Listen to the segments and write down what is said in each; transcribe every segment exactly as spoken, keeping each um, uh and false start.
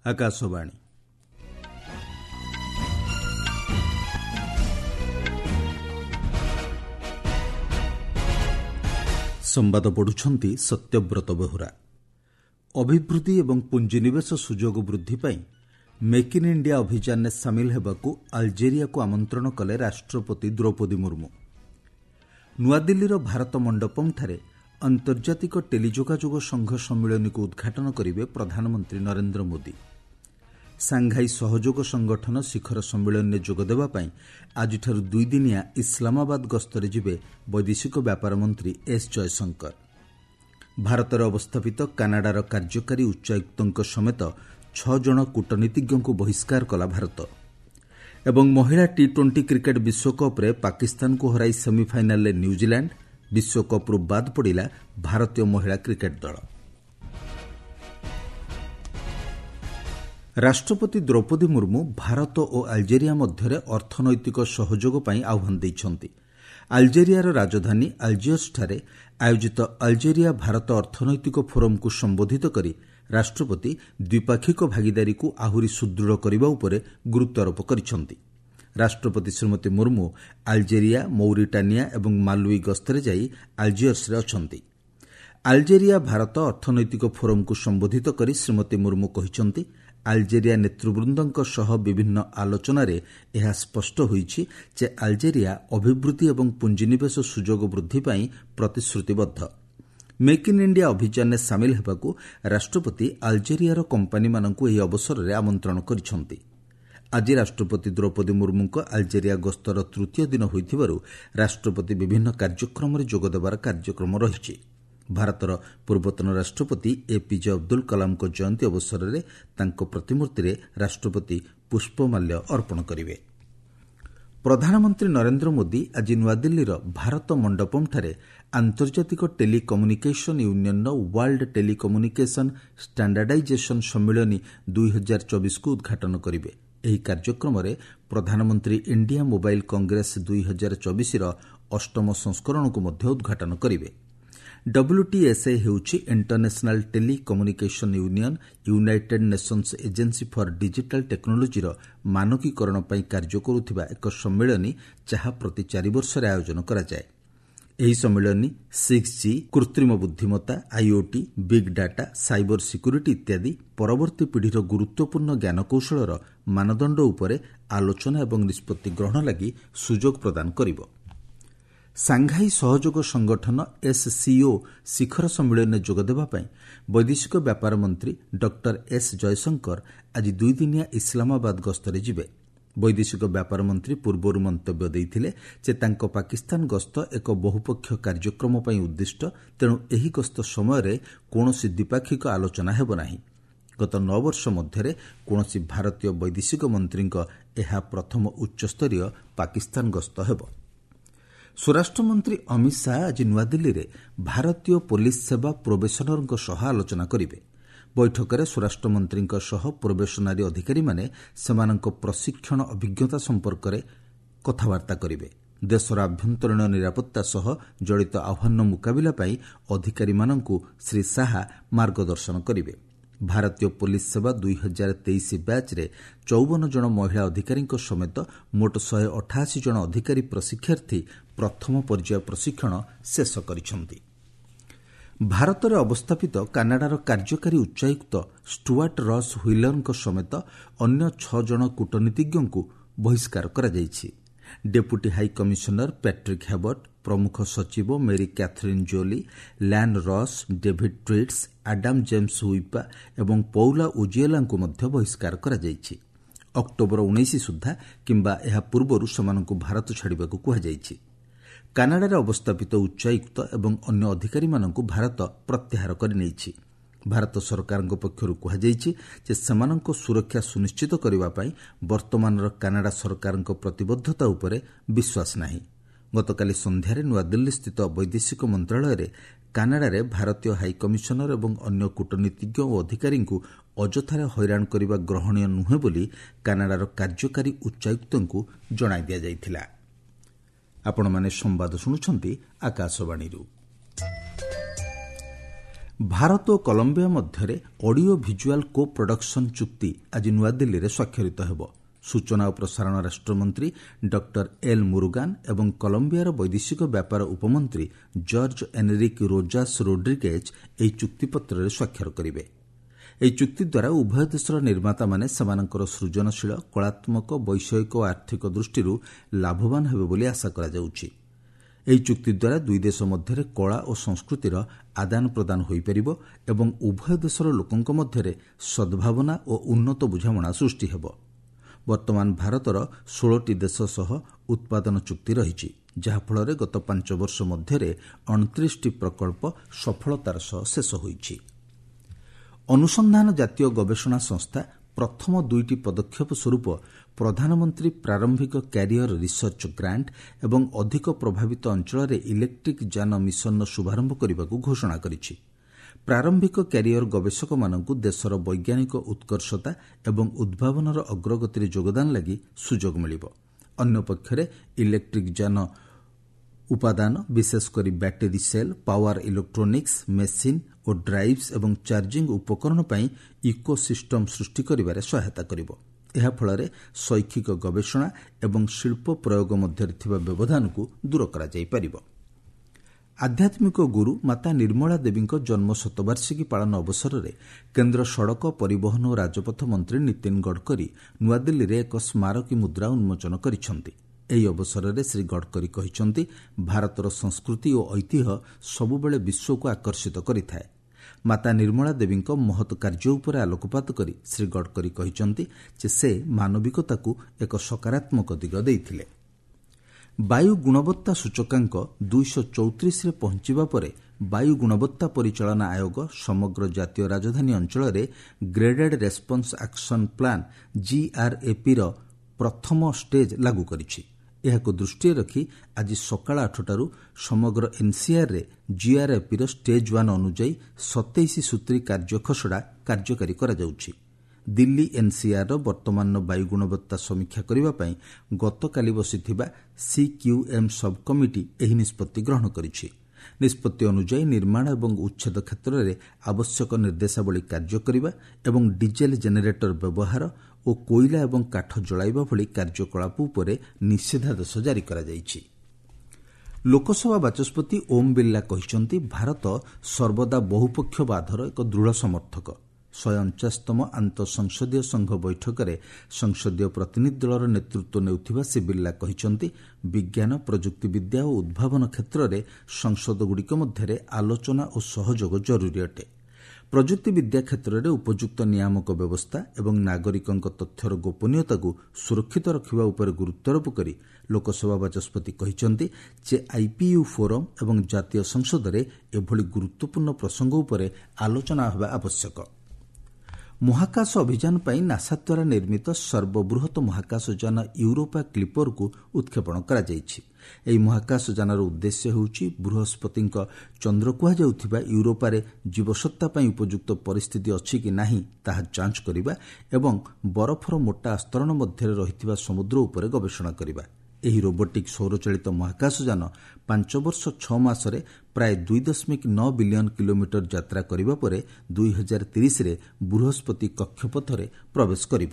ଆକାଶବାଣୀ। ସମ୍ବାଦ ପଢୁଛନ୍ତି ସତ୍ୟବ୍ରତ ବେହୁରା। ଅଭିବୃଦ୍ଧି ଏବଂ ପୁଞ୍ଜିନିବେଶ ସୁଯୋଗ ବୃଦ୍ଧି ପାଇଁ ମେକ୍ ଇନ୍ ଇଣ୍ଡିଆ ଅଭିଯାନରେ ସାମିଲ ହେବାକୁ ଆଲଜେରିଆକୁ ଆମନ୍ତ୍ରଣ କଲେ ରାଷ୍ଟ୍ରପତି ଦ୍ରୌପଦୀ ମୁର୍ମୁ। ନୂଆଦିଲ୍ଲୀର ଭାରତ ମଣ୍ଡପମ୍ଠାରେ ଆନ୍ତର୍ଜାତିକ ଟେଲିଯୋଗାଯୋଗ ସଂଘ ସମ୍ମିଳନୀକୁ ଉଦ୍ଘାଟନ କରିବେ ପ୍ରଧାନମନ୍ତ୍ରୀ ନରେନ୍ଦ୍ର ମୋଦି। ସାଂଘାଇ ସହଯୋଗ ସଂଗଠନ ଶିଖର ସମ୍ମିଳନୀରେ ଯୋଗଦେବା ପାଇଁ ଆଜିଠାରୁ ଦୁଇଦିନିଆ ଇସ୍ଲାମାବାଦ ଗସ୍ତରେ ଯିବେ ବୈଦେଶିକ ବ୍ୟାପାର ମନ୍ତ୍ରୀ ଏସ୍ ଜୟଶଙ୍କର। ଭାରତରେ ଅବସ୍ଥାପିତ କାନାଡାର କାର୍ଯ୍ୟକାରୀ ଉଚ୍ଚାୟୁକ୍ତଙ୍କ ସମେତ ଛଅ ଜଣ କୂଟନୀତିଜ୍ଞଙ୍କୁ ବହିଷ୍କାର କଲା ଭାରତ। ଏବଂ ମହିଳା ଟି ଟ୍ୱେଣ୍ଟି କ୍ରିକେଟ୍ ବିଶ୍ୱକପ୍ରେ ପାକିସ୍ତାନକୁ ହରାଇ ସେମିଫାଇନାଲ୍ରେ ନ୍ୟୁଜିଲ୍ୟାଣ୍ଡ, ବିଶ୍ୱକପ୍ରୁ ବାଦ୍ ପଡ଼ିଲା ଭାରତୀୟ ମହିଳା କ୍ରିକେଟ୍ ଦଳ। ରାଷ୍ଟ୍ରପତି ଦ୍ରୌପଦୀ ମୁର୍ମୁ ଭାରତ ଓ ଆଲଜେରିଆ ମଧ୍ୟରେ ଅର୍ଥନୈତିକ ସହଯୋଗ ପାଇଁ ଆହ୍ୱାନ ଦେଇଛନ୍ତି। ଆଲଜେରିଆର ରାଜଧାନୀ ଆଲଜିୟର୍ସଠାରେ ଆୟୋଜିତ ଆଲଜେରିଆ ଭାରତ ଅର୍ଥନୈତିକ ଫୋରମକୁ ସମ୍ବୋଧିତ କରି ରାଷ୍ଟ୍ରପତି ଦ୍ୱିପାକ୍ଷିକ ଭାଗିଦାରୀକୁ ଆହୁରି ସୁଦୃଢ଼ କରିବା ଉପରେ ଗୁରୁତ୍ୱାରୋପ କରିଛନ୍ତି। ରାଷ୍ଟ୍ରପତି ଶ୍ରୀମତୀ ମୁର୍ମୁ ଆଲଜେରିଆ, ମୌରିଟାନିଆ ଏବଂ ମାଲୱି ଗସ୍ତରେ ଯାଇ ଆଲଜିୟର୍ସରେ ଅଛନ୍ତି। ଆଲଜେରିଆ ଭାରତ ଅର୍ଥନୈତିକ ଫୋରମକୁ ସମ୍ବୋଧିତ କରି ଶ୍ରୀମତୀ ମୁର୍ମୁ କହିଛନ୍ତି, ଆଲଜେରିଆ ନେତୃବୃନ୍ଦଙ୍କ ସହ ବିଭିନ୍ନ ଆଲୋଚନାରେ ଏହା ସ୍ପଷ୍ଟ ହୋଇଛି ଯେ ଆଲଜେରିଆ ଅଭିବୃଦ୍ଧି ଏବଂ ପୁଞ୍ଜିନିବେଶ ସୁଯୋଗ ବୃଦ୍ଧି ପାଇଁ ପ୍ରତିଶ୍ରୁତିବଦ୍ଧ। ମେକ୍ ଇନ୍ ଇଣ୍ଡିଆ ଅଭିଯାନରେ ସାମିଲ ହେବାକୁ ରାଷ୍ଟ୍ରପତି ଆଲଜେରିଆର କମ୍ପାନୀମାନଙ୍କୁ ଏହି ଅବସରରେ ଆମନ୍ତ୍ରଣ କରିଛନ୍ତି। ଆଜି ରାଷ୍ଟ୍ରପତି ଦ୍ରୌପଦୀ ମୁର୍ମୁଙ୍କ ଆଲଜେରିଆ ଗସ୍ତର ତୃତୀୟ ଦିନ ହୋଇଥିବାରୁ ରାଷ୍ଟ୍ରପତି ବିଭିନ୍ନ କାର୍ଯ୍ୟକ୍ରମରେ ଯୋଗଦେବାର କାର୍ଯ୍ୟକ୍ରମ ରହିଛି। ଭାରତର ପୂର୍ବତନ ରାଷ୍ଟ୍ରପତି ଏପିଜେ ଅବଦୁଲ କଲାମଙ୍କ ଜୟନ୍ତୀ ଅବସରରେ ତାଙ୍କ ପ୍ରତିମୂର୍ତ୍ତିରେ ରାଷ୍ଟ୍ରପତି ପୁଷ୍ପମାଲ୍ୟ ଅର୍ପଣ କରିବେ। ପ୍ରଧାନମନ୍ତ୍ରୀ ନରେନ୍ଦ୍ର ମୋଦି ଆଜି ନୂଆଦିଲ୍ଲୀର ଭାରତ ମଣ୍ଡପମ୍ଠାରେ ଆନ୍ତର୍ଜାତିକ ଟେଲିକମ୍ୟୁନିକେସନ୍ ୟୁନିୟନ୍ର ୱାର୍ଲଡ ଟେଲିକମ୍ୟୁନିକେସନ୍ ଷ୍ଟାଣ୍ଡାର୍ଡାଇଜେସନ୍ ସମ୍ମିଳନୀ ଦୁଇ ହଜାର ଚବିଶକୁ ଉଦ୍ଘାଟନ କରିବେ। ଏହି କାର୍ଯ୍ୟକ୍ରମରେ ପ୍ରଧାନମନ୍ତ୍ରୀ ଇଣ୍ଡିଆ ମୋବାଇଲ୍ କଂଗ୍ରେସ ଦୁଇ ହଜାର ଚବିଶର ଅଷ୍ଟମ ସଂସ୍କରଣକୁ ମଧ୍ୟ ଉଦ୍ଘାଟନ କରିବେ। ଡବ୍ଲ୍ୟୁଟିଏସ୍ଏ ହେଉଛି international telecommunication union united nations agency for digital ଟେକ୍ନୋଲୋଜିର ମାନକୀକରଣ ପାଇଁ କାର୍ଯ୍ୟ କରୁଥିବା ଏକ ସମ୍ମିଳନୀ ଯାହା ପ୍ରତି ଚାରିବର୍ଷରେ ଆୟୋଜନ କରାଯାଏ। ଏହି ସମ୍ମିଳନୀ ସିକ୍ସ ଜି, କୃତ୍ରିମ ବୁଦ୍ଧିମତ୍ତା, IoT, big data, cyber security ଇତ୍ୟାଦି ପରବର୍ତ୍ତୀ ପିଢ଼ିର ଗୁରୁତ୍ୱପୂର୍ଣ୍ଣ ଜ୍ଞାନକୌଶଳର ମାନଦଣ୍ଡ ଉପରେ ଆଲୋଚନା ଏବଂ ନିଷ୍ପତ୍ତି ଗ୍ରହଣ ଲାଗି ସୁଯୋଗ ପ୍ରଦାନ କରିବ। ସାଂଘାଇ ସହଯୋଗ ସଂଗଠନ ଏସ୍ସିଓ ଶିଖର ସମ୍ମିଳନୀରେ ଯୋଗଦେବା ପାଇଁ ବୈଦେଶିକ ବ୍ୟାପାର ମନ୍ତ୍ରୀ ଡକ୍ଟର ଏସ୍ ଜୟଶଙ୍କର ଆଜି ଦୁଇଦିନିଆ ଇସ୍ଲାମାବାଦ ଗସ୍ତରେ ଯିବେ। ବୈଦେଶିକ ବ୍ୟାପାର ମନ୍ତ୍ରୀ ପୂର୍ବରୁ ମନ୍ତବ୍ୟ ଦେଇଥିଲେ ଯେ ତାଙ୍କ ପାକିସ୍ତାନ ଗସ୍ତ ଏକ ବହୁପକ୍ଷୀୟ କାର୍ଯ୍ୟକ୍ରମ ପାଇଁ ଉଦ୍ଦିଷ୍ଟ, ତେଣୁ ଏହି ଗସ୍ତ ସମୟରେ କୌଣସି ଦ୍ୱିପାକ୍ଷିକ ଆଲୋଚନା ହେବ ନାହିଁ। ଗତ ନଅ ବର୍ଷ ମଧ୍ୟରେ କୌଣସି ଭାରତୀୟ ବୈଦେଶିକ ମନ୍ତ୍ରୀଙ୍କ ଏହା ପ୍ରଥମ ଉଚ୍ଚସ୍ତରୀୟ ପାକିସ୍ତାନ ଗସ୍ତ ହେବ। ସ୍ୱରାଷ୍ଟ୍ରମନ୍ତ୍ରୀ ଅମିତ ଶାହା ଆଜି ନୂଆଦିଲ୍ଲୀରେ ଭାରତୀୟ ପୋଲିସ ସେବା ପ୍ରୋବେସନରଙ୍କ ସହ ଆଲୋଚନା କରିବେ। ବୈଠକରେ ସ୍ୱରାଷ୍ଟ୍ରମନ୍ତ୍ରୀଙ୍କ ସହ ପ୍ରୋବେସନାରୀ ଅଧିକାରୀମାନେ ସେମାନଙ୍କ ପ୍ରଶିକ୍ଷଣ ଅଭିଜ୍ଞତା ସମ୍ପର୍କରେ କଥାବାର୍ତ୍ତା କରିବେ। ଦେଶର ଆଭ୍ୟନ୍ତରୀଣ ନିରାପତ୍ତା ସହ ଜଡ଼ିତ ଆହ୍ୱାନ ମୁକାବିଲା ପାଇଁ ଅଧିକାରୀମାନଙ୍କୁ ଶ୍ରୀ ଶାହା ମାର୍ଗଦର୍ଶନ କରିବେ। ଭାରତୀୟ ପୋଲିସ ସେବା ଦୁଇ ହଜାର ତେଇଶ ବ୍ୟାଚ୍ରେ ଚଉବନ ଜଣ ମହିଳା ଅଧିକାରୀଙ୍କ ସମେତ ମୋଟ ଶହେ ଅଠାଅଶୀ ଜଣ ଅଧିକାରୀ ପ୍ରଶିକ୍ଷାର୍ଥୀ ପ୍ରଥମ ପର୍ଯ୍ୟାୟ ପ୍ରଶିକ୍ଷଣ ଶେଷ କରିଛନ୍ତି। ଭାରତରେ ଅବସ୍ଥାପିତ କାନାଡାର କାର୍ଯ୍ୟକାରୀ ଉଚ୍ଚାୟୁକ୍ତ ଷ୍ଟୁଆର୍ଟ ରସ୍ ହ୍ୱିଲରଙ୍କ ସମେତ ଅନ୍ୟ ଛଅ ଜଣ କୂଟନୀତିଜ୍ଞଙ୍କୁ ବହିଷ୍କାର କରାଯାଇଛି। Deputy high commissioner Patrick Hebert, ପ୍ରମୁଖ ସଚିବ Marie Catherine Joly, Ian Ross, David Trites, Adam James ହୁଇପା ଏବଂ ପୌଲା ଉଜିଏଲାଙ୍କୁ ମଧ୍ୟ ବହିଷ୍କାର କରାଯାଇଛି। ଅକ୍ଟୋବର ଉଣେଇଶ ସୁଦ୍ଧା କିମ୍ବା ଏହା ପୂର୍ବରୁ ସେମାନଙ୍କୁ ଭାରତ ଛାଡ଼ିବାକୁ କୁହାଯାଇଛି। କାନାଡାରେ ଅବସ୍ଥାପିତ ଉଚ୍ଚାୟୁକ୍ତ ଏବଂ ଅନ୍ୟ ଅଧିକାରୀମାନଙ୍କୁ ଭାରତ ପ୍ରତ୍ୟାହାର କରିନେଇଛି। ଭାରତ ସରକାରଙ୍କ ପକ୍ଷରୁ କୁହାଯାଇଛି ଯେ ସେମାନଙ୍କ ସୁରକ୍ଷା ସୁନିଶ୍ଚିତ କରିବା ପାଇଁ ବର୍ତ୍ତମାନର କାନାଡା ସରକାରଙ୍କ ପ୍ରତିବଦ୍ଧତା ଉପରେ ବିଶ୍ୱାସ ନାହିଁ। ଗତକାଲି ସନ୍ଧ୍ୟାରେ ନୂଆଦିଲ୍ଲୀସ୍ଥିତ ବୈଦେଶିକ ମନ୍ତ୍ରଣାଳୟରେ କାନାଡାରେ ଭାରତୀୟ ହାଇକମିଶନର ଏବଂ ଅନ୍ୟ କୂଟନୀତିଜ୍ଞ ଓ ଅଧିକାରୀଙ୍କୁ ଅଯଥାରେ ହଇରାଣ କରିବା ଗ୍ରହଣୀୟ ନୁହେଁ ବୋଲି କାନାଡାର କାର୍ଯ୍ୟକାରୀ ଉଚ୍ଚାୟୁକ୍ତଙ୍କୁ ଜଣାଇ ଦିଆଯାଇଥିଲା। ଆପଣମାନେ ସମ୍ବାଦ ଶୁଣୁଛନ୍ତି ଆକାଶବାଣୀରୁ। ଭାରତ ଓ କଲମ୍ବିଆ ମଧ୍ୟରେ ଅଡିଓ ଭିଜୁଆଲ୍ କୋ ପ୍ରଡକ୍ସନ ଚୁକ୍ତି ଆଜି ନୂଆଦିଲ୍ଲୀରେ ସ୍ୱାକ୍ଷରିତ ହେବ। ସୂଚନା ଓ ପ୍ରସାରଣ ରାଷ୍ଟ୍ରମନ୍ତ୍ରୀ ଡକ୍ଟର ଏଲ୍ ମୁରୁଗାନ୍ ଏବଂ କଲମ୍ବିଆର ବୈଦେଶିକ ବ୍ୟାପାର ଉପମନ୍ତ୍ରୀ ଜର୍ଜ ଏନରିକ୍ ରୋଜାସ୍ ରୋଡ୍ରିଗେଜ୍ ଏହି ଚୁକ୍ତିପତ୍ରରେ ସ୍ୱାକ୍ଷର କରିବେ। ଏହି ଚୁକ୍ତି ଦ୍ୱାରା ଉଭୟ ଦେଶର ନିର୍ମାତାମାନେ ସେମାନଙ୍କର ସୃଜନଶୀଳ, କଳାତ୍ମକ, ବୈଷୟିକ ଓ ଆର୍ଥିକ ଦୃଷ୍ଟିରୁ ଲାଭବାନ ହେବେ ବୋଲି ଆଶା କରାଯାଉଛି। ଏହି ଚୁକ୍ତି ଦ୍ୱାରା ଦୁଇ ଦେଶ ମଧ୍ୟରେ କଳା ଓ ସଂସ୍କୃତିର ଆଦାନ ପ୍ରଦାନ ହୋଇପାରିବ ଏବଂ ଉଭୟ ଦେଶର ଲୋକଙ୍କ ମଧ୍ୟରେ ସଦ୍ଭାବନା ଓ ଉନ୍ନତ ବୁଝାମଣା ସୃଷ୍ଟି ହେବ। ବର୍ତ୍ତମାନ ଭାରତର ଷୋଳଟି ଦେଶ ସହ ଉତ୍ପାଦନ ଚୁକ୍ତି ରହିଛି, ଯାହାଫଳରେ ଗତ ପାଞ୍ଚ ବର୍ଷ ମଧ୍ୟରେ ଅଣତିରିଶଟି ପ୍ରକଳ୍ପ ସଫଳତାର ସହ ଶେଷ ହୋଇଛି। ଅନୁସନ୍ଧାନ ଜାତୀୟ ଗବେଷଣା ସଂସ୍ଥା ପ୍ରଥମ ଦୁଇଟି ପଦକ୍ଷେପ ସ୍ୱରୂପ ପ୍ରଧାନମନ୍ତ୍ରୀ ପ୍ରାରମ୍ଭିକ କ୍ୟାରିୟର ରିସର୍ଚ୍ଚ ଗ୍ରାଣ୍ଟ ଏବଂ ଅଧିକ ପ୍ରଭାବିତ ଅଞ୍ଚଳରେ ଇଲେକ୍ଟ୍ରିକ୍ ଯାନ ମିଶନର ଶୁଭାରମ୍ଭ କରିବାକୁ ଘୋଷଣା କରିଛି। ପ୍ରାରମ୍ଭିକ କ୍ୟାରିୟର ଗବେଷକମାନଙ୍କୁ ଦେଶର ବୈଜ୍ଞାନିକ ଉତ୍କର୍ଷତା ଏବଂ ଉଦ୍ଭାବନର ଅଗ୍ରଗତିରେ ଯୋଗଦାନ ଲାଗି ସୁଯୋଗ ମିଳିବ। ଅନ୍ୟପକ୍ଷରେ ଇଲେକ୍ଟ୍ରିକ୍ ଯାନ ଉପାଦାନ, ବିଶେଷକରି battery cell, power electronics, machine ଓ ଡ୍ରାଇଭ୍ସ ଏବଂ ଚାର୍ଜିଂ ଉପକରଣ ପାଇଁ ଇକୋ ସିଷ୍ଟମ ସୃଷ୍ଟି କରିବାରେ ସହାୟତା କରିବ। ଏହାଫଳରେ ଶୈକ୍ଷିକ ଗବେଷଣା ଏବଂ ଶିଳ୍ପ ପ୍ରୟୋଗ ମଧ୍ୟରେ ଥିବା ବ୍ୟବଧାନକୁ ଦୂର କରାଯାଇପାରିବ। ଆଧ୍ୟାତ୍ମିକ ଗୁରୁ ମାତା ନିର୍ମଳା ଦେବୀଙ୍କ ଜନ୍ମ ଶତବାର୍ଷିକୀ ପାଳନ ଅବସରରେ କେନ୍ଦ୍ର ସଡ଼କ, ପରିବହନ ଓ ରାଜପଥ ମନ୍ତ୍ରୀ ନୀତିନ ଗଡ଼କରୀ ନୂଆଦିଲ୍ଲୀରେ ଏକ ସ୍ମାରକୀ ମୁଦ୍ରା ଉନ୍ମୋଚନ କରିଛନ୍ତି। ଏହି ଅବସରରେ ଶ୍ରୀ ଗଡ଼କରୀ କହିଛନ୍ତି, ଭାରତର ସଂସ୍କୃତି ଓ ଐତିହ୍ୟ ସବୁବେଳେ ବିଶ୍ୱକୁ ଆକର୍ଷିତ କରିଥାଏ। ମାତା ନିର୍ମଳା ଦେବୀଙ୍କ ମହତ୍ କାର୍ଯ୍ୟ ଉପରେ ଆଲୋକପାତ କରି ଶ୍ରୀ ଗଡ଼କରୀ କହିଛନ୍ତି ଯେ ସେ ମାନବିକତାକୁ ଏକ ସକାରାତ୍ମକ ଦିଗ ଦେଇଥିଲେ। ବାୟୁ ଗୁଣବତ୍ତା ସୂଚକାଙ୍କ ଦୁଇଶହ ଚଉତିରିଶରେ ପହଞ୍ଚିବା ପରେ ବାୟୁ ଗୁଣବତ୍ତା ପରିଚାଳନା ଆୟୋଗ ସମଗ୍ର ଜାତୀୟ ରାଜଧାନୀ ଅଞ୍ଚଳରେ ଗ୍ରେଡେଡ୍ ରେସ୍ପନ୍ସ ଆକ୍ସନ ପ୍ଲାନ୍ ଜିଆର୍ଏପିର ପ୍ରଥମ ଷ୍ଟେଜ୍ ଲାଗୁ କରିଛି। ଏହାକୁ ଦୃଷ୍ଟିରେ ରଖି ଆଜି ସକାଳ ଆଠଟାରୁ ସମଗ୍ର ଏନ୍ସିଆର୍ରେ ଜିଆର୍ଏପିର ଷ୍ଟେଜ୍ ୱାନ୍ ଅନୁଯାୟୀ ସତେଇଶ ସୂତ୍ରୀ କାର୍ଯ୍ୟ ଖସଡ଼ା କାର୍ଯ୍ୟକାରୀ କରାଯାଉଛି। ଦିଲ୍ଲୀ ଏନ୍ସିଆର୍ର ବର୍ତ୍ତମାନର ବାୟୁ ଗୁଣବତ୍ତା ସମୀକ୍ଷା କରିବା ପାଇଁ ଗତକାଲି ବସିଥିବା ସିକ୍ୟୁଏମ୍ ସବ୍ କମିଟି ଏହି ନିଷ୍ପତ୍ତି ଗ୍ରହଣ କରିଛି। ନିଷ୍ପତ୍ତି ଅନୁଯାୟୀ ନିର୍ମାଣ ଏବଂ ଉଚ୍ଛେଦ କ୍ଷେତ୍ରରେ ଆବଶ୍ୟକ ନିର୍ଦ୍ଦେଶାବଳୀ କାର୍ଯ୍ୟ କରିବା ଏବଂ ଡିଜେଲ୍ ଜେନେରେଟର ବ୍ୟବହାର ଓ କୋଇଲା ଏବଂ କାଠ ଜଳାଇବା ଭଳି କାର୍ଯ୍ୟକଳାପ ଉପରେ ନିଷେଧାଦେଶ ଜାରି କରାଯାଇଛି। ଲୋକସଭା ବାଚସ୍ପତି ଓମ୍ ବିର୍ଲା କହିଛନ୍ତି, ଭାରତ ସର୍ବଦା ବହୁପକ୍ଷବାଦର ଏକ ଦୃଢ଼ ସମର୍ଥକ। ଶହେ ଅଣଚାଶତମ ଆନ୍ତଃ ସଂସଦୀୟ ସଂଘ ବୈଠକରେ ସଂସଦୀୟ ପ୍ରତିନିଧି ଦଳର ନେତୃତ୍ୱ ନେଉଥିବା ଶ୍ରୀ ବିର୍ଲା କହିଛନ୍ତି, ବିଜ୍ଞାନ, ପ୍ରଯୁକ୍ତିବିଦ୍ୟା ଓ ଉଦ୍ଭାବନ କ୍ଷେତ୍ରରେ ସଂସଦଗୁଡ଼ିକ ମଧ୍ୟରେ ଆଲୋଚନା ଓ ସହଯୋଗ ଜରୁରୀ ଅଟେ। ପ୍ରଯୁକ୍ତିବିଦ୍ୟା କ୍ଷେତ୍ରରେ ଉପଯୁକ୍ତ ନିୟାମକ ବ୍ୟବସ୍ଥା ଏବଂ ନାଗରିକଙ୍କ ତଥ୍ୟର ଗୋପନୀୟତାକୁ ସୁରକ୍ଷିତ ରଖିବା ଉପରେ ଗୁରୁତ୍ୱାରୋପ କରି ଲୋକସଭା ବାଚସ୍ପତି କହିଛନ୍ତି ଯେ ଆଇପିୟୁ ଫୋରମ୍ ଏବଂ ଜାତୀୟ ସଂସଦରେ ଏଭଳି ଗୁରୁତ୍ୱପୂର୍ଣ୍ଣ ପ୍ରସଙ୍ଗ ଉପରେ ଆଲୋଚନା ହେବା ଆବଶ୍ୟକ। ମହାକାଶ ଅଭିଯାନ ପାଇଁ ନାସା ଦ୍ୱାରା ନିର୍ମିତ ସର୍ବବୃହତ ମହାକାଶଯାନ ୟୁରୋପା କ୍ଲିପରକୁ ଉତ୍କ୍ଷେପଣ କରାଯାଇଛି। ଏହି ମହାକାଶଯାନର ଉଦ୍ଦେଶ୍ୟ ହେଉଛି ବୃହସ୍ପତିଙ୍କ ଚନ୍ଦ୍ର କୁହାଯାଉଥିବା ୟୁରୋପାରେ ଜୀବସତ୍ତା ପାଇଁ ଉପଯୁକ୍ତ ପରିସ୍ଥିତି ଅଛି କି ନାହିଁ ତାହା ଯାଞ୍ଚ କରିବା ଏବଂ ବରଫର ମୋଟା ଆସ୍ତରଣ ମଧ୍ୟରେ ରହିଥିବା ସମୁଦ୍ର ଉପରେ ଗବେଷଣା କରିବା। ଏହି ରୋବୋଟିକ୍ ସୌରଚାଳିତ ମହାକାଶଯାନ ପାଞ୍ଚ ବର୍ଷ ଛଅ ମାସରେ ପ୍ରାୟ ଦୁଇ ଦଶମିକ ନଅ ବିଲିୟନ କିଲୋମିଟର ଯାତ୍ରା କରିବା ପରେ ଦୁଇ ହଜାର ତିରିଶରେ ବୃହସ୍ପତି କକ୍ଷପଥରେ ପ୍ରବେଶ କରିବ।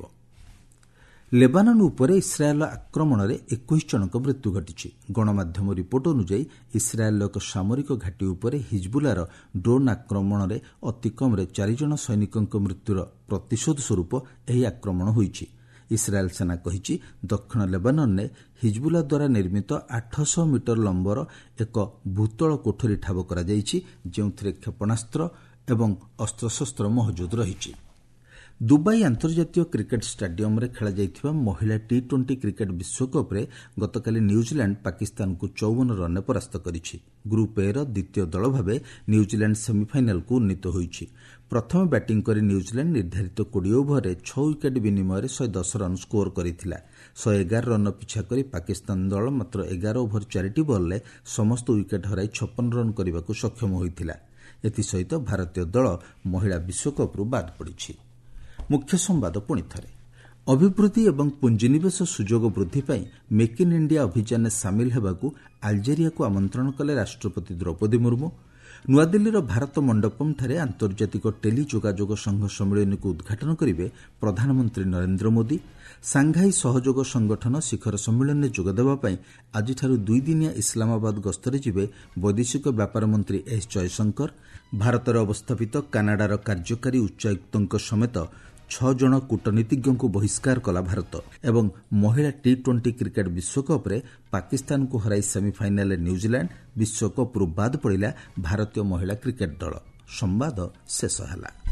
ଲେବାନନ ଉପରେ ଇସ୍ରାଏଲ ଆକ୍ରମଣରେ ଏକୋଇଶ ଜଣଙ୍କ ମୃତ୍ୟୁ ଘଟିଛି। ଗଣମାଧ୍ୟମ ରିପୋର୍ଟ ଅନୁଯାୟୀ ଇସ୍ରାଏଲର ଏକ ସାମରିକ ଘାଟି ଉପରେ ହିଜବୁଲାର ଡ୍ରୋନ୍ ଆକ୍ରମଣରେ ଅତି କମ୍ରେ ଚାରିଜଣ ସୈନିକଙ୍କ ମୃତ୍ୟୁର ପ୍ରତିଶୋଧ ସ୍ୱରୂପ ଏହି ଆକ୍ରମଣ ହୋଇଛି। ଇସ୍ରାଏଲ ସେନା କହିଛି, ଦକ୍ଷିଣ ଲେବାନନରେ ହିଜବୁଲା ଦ୍ୱାରା ନିର୍ମିତ ଆଠଶହ ମିଟର ଲମ୍ବର ଏକ ଭୂତଳ କୋଠରୀ ଠାବ କରାଯାଇଛି, ଯେଉଁଥିରେ କ୍ଷେପଣାସ୍ତ୍ର ଏବଂ ଅସ୍ତ୍ରଶସ୍ତ୍ର ମହଜୁଦ ରହିଛି। ଦୁବାଇ ଆନ୍ତର୍ଜାତୀୟ କ୍ରିକେଟ୍ ଷ୍ଟାଡିୟମରେ ଖେଳାଯାଇଥିବା ମହିଳା ଟି ଟ୍ୱେଣ୍ଟି କ୍ରିକେଟ୍ ବିଶ୍ୱକପ୍ରେ ଗତକାଲି ନ୍ୟୁଜିଲାଣ୍ଡ ପାକିସ୍ତାନକୁ ଚଉବନ ରନ୍ରେ ପରାସ୍ତ କରିଛି। ଗ୍ରୁପ୍ ଏ ର ଦ୍ୱିତୀୟ ଦଳ ଭାବେ ନ୍ୟୁଜିଲାଣ୍ଡ ସେମିଫାଇନାଲକୁ ଉନ୍ନୀତ ହୋଇଛି। ପ୍ରଥମେ ବ୍ୟାଟିଂ କରି ନ୍ୟୁଜିଲାଣ୍ଡ ନିର୍ଦ୍ଧାରିତ କୋଡ଼ିଏ ଓଭରରେ ଛଅ ୱିକେଟ୍ ବିନିମୟରେ ଶହେ ଦଶ ରନ୍ ସ୍କୋର କରିଥିଲା। ଶହେ ଏଗାର ରନ୍ ପିଛା କରି ପାକିସ୍ତାନ ଦଳ ମାତ୍ର ଏଗାର ଓଭର ଚାରିଟି ବଲ୍ରେ ସମସ୍ତ ୱିକେଟ୍ ହରାଇ ଛପନ ରନ୍ କରିବାକୁ ସକ୍ଷମ ହୋଇଥିଲା। ଏଥିସହିତ ଭାରତୀୟ ଦଳ ମହିଳା ବିଶ୍ୱକପ୍ରୁ ବାଦ୍ ପଡ଼ିଛି। ମୁଖ୍ୟ ସମ୍ବାଦ ପୁଣି ଥରେ। ଅଭିବୃଦ୍ଧି ଏବଂ ପୁଞ୍ଜିନିବେଶ ସୁଯୋଗ ବୃଦ୍ଧି ପାଇଁ ମେକ୍ ଇନ୍ ଇଣ୍ଡିଆ ଅଭିଯାନରେ ସାମିଲ ହେବାକୁ ଆଲଜେରିଆକୁ ଆମନ୍ତ୍ରଣ କଲେ ରାଷ୍ଟ୍ରପତି ଦ୍ରୌପଦୀ ମୁର୍ମୁ। ନୂଆଦିଲ୍ଲୀର ଭାରତ ମଣ୍ଡପମ୍ଠାରେ ଆନ୍ତର୍ଜାତିକ ଟେଲି ଯୋଗାଯୋଗ ସଂଘ ସମ୍ମିଳନୀକୁ ଉଦ୍ଘାଟନ କରିବେ ପ୍ରଧାନମନ୍ତ୍ରୀ ନରେନ୍ଦ୍ର ମୋଦି। ସାଂଘାଇ ସହଯୋଗ ସଂଗଠନ ଶିଖର ସମ୍ମିଳନୀରେ ଯୋଗଦେବା ପାଇଁ ଆଜିଠାରୁ ଦୁଇଦିନିଆ ଇସ୍ଲାମାବାଦ ଗସ୍ତରେ ଯିବେ ବୈଦେଶିକ ବ୍ୟାପାର ମନ୍ତ୍ରୀ ଏସ୍ ଜୟଶଙ୍କର। ଭାରତରେ ଅବସ୍ଥାପିତ କାନାଡାର କାର୍ଯ୍ୟକାରୀ ଉଚ୍ଚାୟୁକ୍ତଙ୍କ ସମେତ ଛଅ ଜଣ କୂଟନୀତିଜ୍ଞଙ୍କୁ ବହିଷ୍କାର କଲା ଭାରତ ଏବଂ ମହିଳା ଟି ଟ୍ୱେଣ୍ଟି କ୍ରିକେଟ୍ ବିଶ୍ୱକପ୍ରେ ପାକିସ୍ତାନକୁ ହରାଇ ସେମିଫାଇନାଲ୍ରେ ନ୍ୟୁଜିଲାଣ୍ଡ, ବିଶ୍ୱକପ୍ରୁ ବାଦ୍ ପଡ଼ିଲା ଭାରତୀୟ ମହିଳା କ୍ରିକେଟ୍ ଦଳ। ସମ୍ବାଦ ଶେଷ ହେଲା।